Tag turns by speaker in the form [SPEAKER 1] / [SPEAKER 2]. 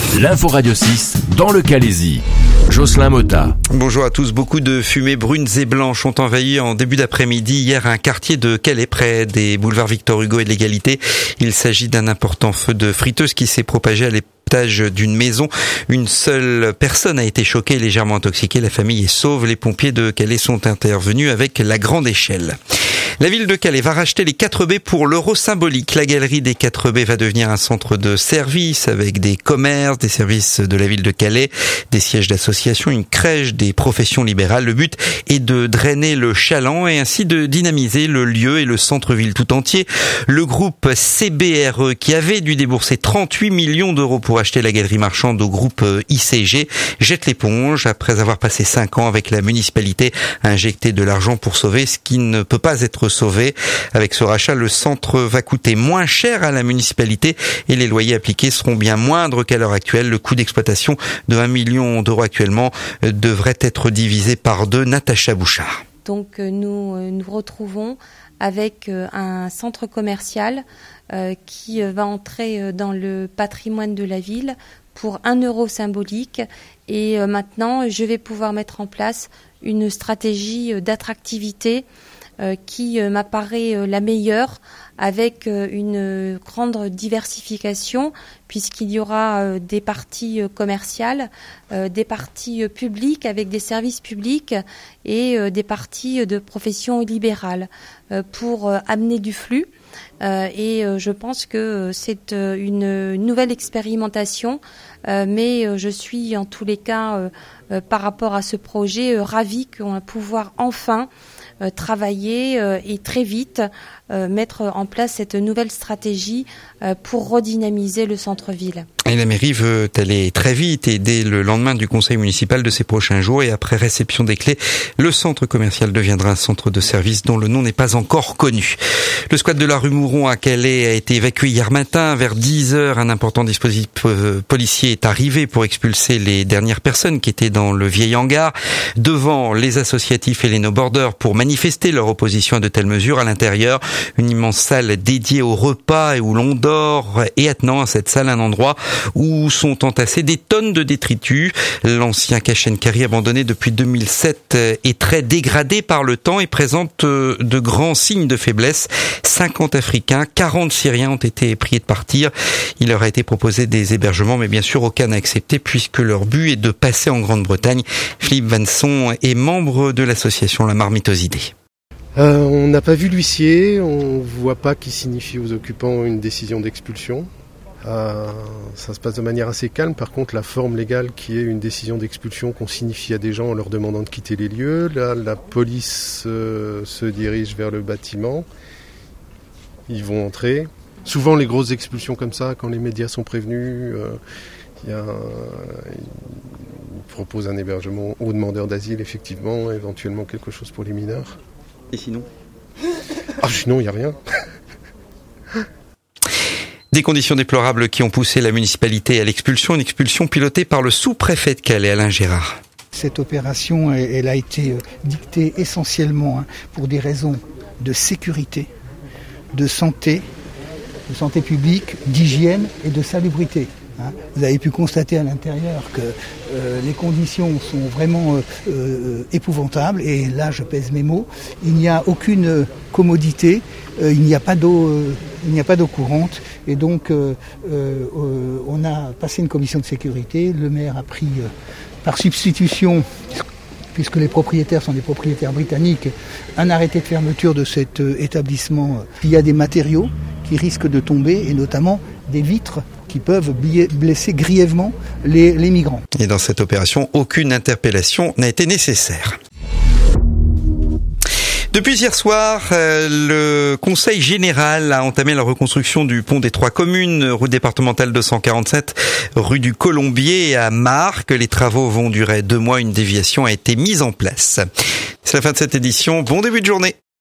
[SPEAKER 1] L'info Radio 6 dans le Calaisis. Jocelyn Motta.
[SPEAKER 2] Bonjour à tous. Beaucoup de fumées brunes et blanches ont envahi en début d'après-midi hier un quartier de Calais près des boulevards Victor Hugo et de l'Égalité. Il s'agit d'un important feu de friteuse qui s'est propagé à l'étage d'une maison. Une seule personne a été choquée et légèrement intoxiquée. La famille est sauve. Les pompiers de Calais sont intervenus avec la grande échelle. La ville de Calais va racheter les 4 baies pour l'euro symbolique. La galerie des 4 baies va devenir un centre de services avec des commerces, des services de la ville de Calais, des sièges d'associations, une crèche, des professions libérales. Le but est de drainer le chaland et ainsi de dynamiser le lieu et le centre-ville tout entier. Le groupe CBRE, qui avait dû débourser 38 millions d'euros pour acheter la galerie marchande au groupe ICG, jette l'éponge après avoir passé 5 ans avec la municipalité à injecter de l'argent pour sauver ce qui ne peut pas être sauvé. Avec ce rachat, le centre va coûter moins cher à la municipalité et les loyers appliqués seront bien moindres qu'à l'heure actuelle. Le coût d'exploitation de 1 million d'euros actuellement devrait être divisé par 2. Natacha Bouchard.
[SPEAKER 3] Donc nous retrouvons avec un centre commercial qui va entrer dans le patrimoine de la ville pour 1 euro symbolique. Et maintenant, je vais pouvoir mettre en place une stratégie d'attractivité qui m'apparaît la meilleure, avec une grande diversification, puisqu'il y aura des parties commerciales, des parties publiques avec des services publics et des parties de professions libérales pour amener du flux. Et je pense que c'est une nouvelle expérimentation, mais je suis en tous les cas, par rapport à ce projet, ravie qu'on va pouvoir enfin travailler et très vite mettre en place cette nouvelle stratégie pour redynamiser le centre-ville.
[SPEAKER 2] Et la mairie veut aller très vite et dès le lendemain du conseil municipal de ces prochains jours et après réception des clés, le centre commercial deviendra un centre de service dont le nom n'est pas encore connu. Le squat de la rue Mouron à Calais a été évacué hier matin. Vers 10h, un important dispositif policier est arrivé pour expulser les dernières personnes qui étaient dans le vieil hangar. Devant les associatifs et les no-borders pour manifester leur opposition à de telles mesures. À l'intérieur, une immense salle dédiée au repas et où l'on dort et attenant à cette salle un endroit où sont entassés des tonnes de détritus. L'ancien cache-and-carry abandonné depuis 2007 est très dégradé par le temps et présente de grands signes de faiblesse. 50 Africains, 40 Syriens ont été priés de partir. Il leur a été proposé des hébergements, mais bien sûr aucun n'a accepté puisque leur but est de passer en Grande-Bretagne. Philippe Vanson est membre de l'association La Marmitosité.
[SPEAKER 4] On n'a pas vu l'huissier, on ne voit pas qu'il signifie aux occupants une décision d'expulsion. Ça se passe de manière assez calme. Par contre, la forme légale qui est une décision d'expulsion qu'on signifie à des gens en leur demandant de quitter les lieux. Là, la police se dirige vers le bâtiment. Ils vont entrer. Souvent, les grosses expulsions comme ça, quand les médias sont prévenus, ils proposent un hébergement aux demandeurs d'asile, effectivement, éventuellement quelque chose pour les mineurs.
[SPEAKER 2] Et sinon ?
[SPEAKER 4] Sinon, il n'y a rien.
[SPEAKER 2] Des conditions déplorables qui ont poussé la municipalité à l'expulsion, une expulsion pilotée par le sous-préfet de Calais, Alain Gérard.
[SPEAKER 5] Cette opération, elle a été dictée essentiellement pour des raisons de sécurité, de santé publique, d'hygiène et de salubrité. Vous avez pu constater à l'intérieur que les conditions sont vraiment épouvantables et là je pèse mes mots. Il n'y a aucune commodité, il n'y a pas d'eau courante et donc on a passé une commission de sécurité. Le maire a pris par substitution, puisque les propriétaires sont des propriétaires britanniques, un arrêté de fermeture de cet établissement. Il y a des matériaux qui risquent de tomber et notamment des vitres qui peuvent blesser grièvement les migrants.
[SPEAKER 2] Et dans cette opération, aucune interpellation n'a été nécessaire. Depuis hier soir, le Conseil général a entamé la reconstruction du pont des 3 communes, route départementale 247, rue du Colombier à Marques. Les travaux vont durer 2 mois. Une déviation a été mise en place. C'est la fin de cette édition. Bon début de journée.